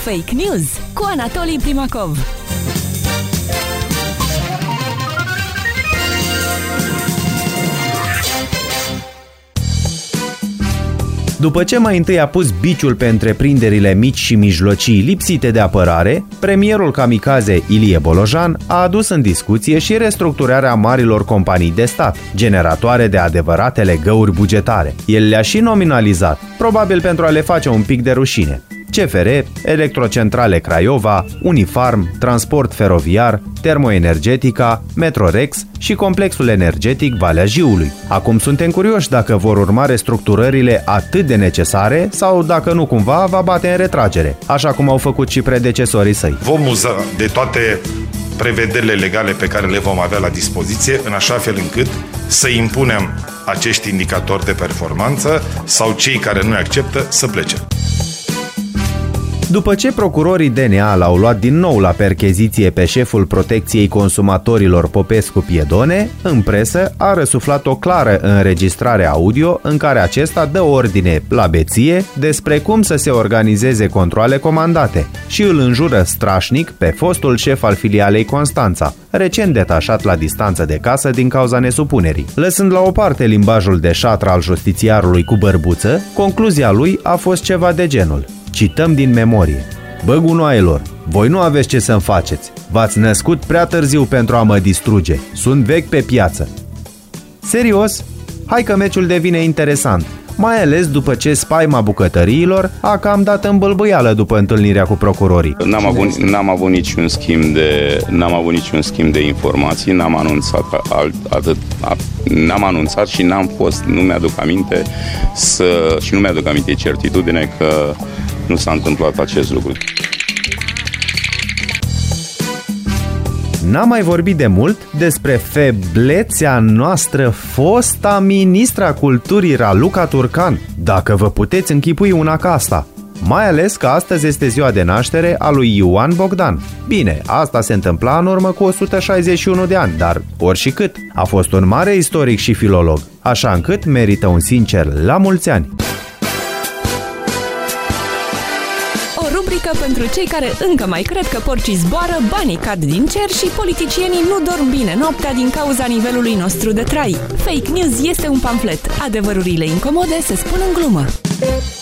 Fake News cu Anatolii Primacov. După ce mai întâi a pus biciul pe întreprinderile mici și mijlocii lipsite de apărare, premierul kamikaze Ilie Bolojan a adus în discuție și restructurarea marilor companii de stat, generatoare de adevăratele găuri bugetare. El le-a și nominalizat, probabil pentru a le face un pic de rușine. CFR, Electrocentrale Craiova, Unifarm, Transport Feroviar, Termoenergetica, Metrorex și Complexul Energetic Valea Jiului. Acum suntem curioși dacă vor urma restructurările atât de necesare sau dacă nu cumva va bate în retragere, așa cum au făcut și predecesorii săi. Vom uza de toate prevederile legale pe care le vom avea la dispoziție, în așa fel încât să impunem acești indicatori de performanță sau cei care nu acceptă să plece. După ce procurorii DNA l-au luat din nou la percheziție pe șeful protecției consumatorilor Popescu Piedone, în presă a răsuflat o clară înregistrare audio în care acesta dă ordine la beție despre cum să se organizeze controale comandate și îl înjură strașnic pe fostul șef al filialei Constanța, recent detașat la distanță de casă din cauza nesupunerii. Lăsând la o parte limbajul de șatră al justițiarului cu bărbuță, concluzia lui a fost ceva de genul: cităm din memorie. Bă, gunoaielor, voi nu aveți ce să-mi faceți. V-ați născut prea târziu pentru a mă distruge. Sunt vechi pe piață. Serios? Hai că meciul devine interesant, mai ales după ce spaima bucătăriilor a cam dat în bâlbâială după întâlnirea cu procurorii. N-am avut niciun schimb de informații, n-am anunțat și nu mi-aduc aminte certitudine că nu s-a întâmplat acest lucru. N-am mai vorbit de mult despre feblețea noastră fosta ministra culturii Raluca Turcan, dacă vă puteți închipui una ca asta. Mai ales că astăzi este ziua de naștere a lui Ioan Bogdan. Bine, asta se întâmpla în urmă cu 161 de ani, dar oricât. A fost un mare istoric și filolog, așa încât merită un sincer la mulți ani. Pentru cei care încă mai cred că porcii zboară, banii cad din cer și politicienii nu dorm bine noaptea din cauza nivelului nostru de trai. Fake News este un pamflet. Adevărurile incomode se spun în glumă.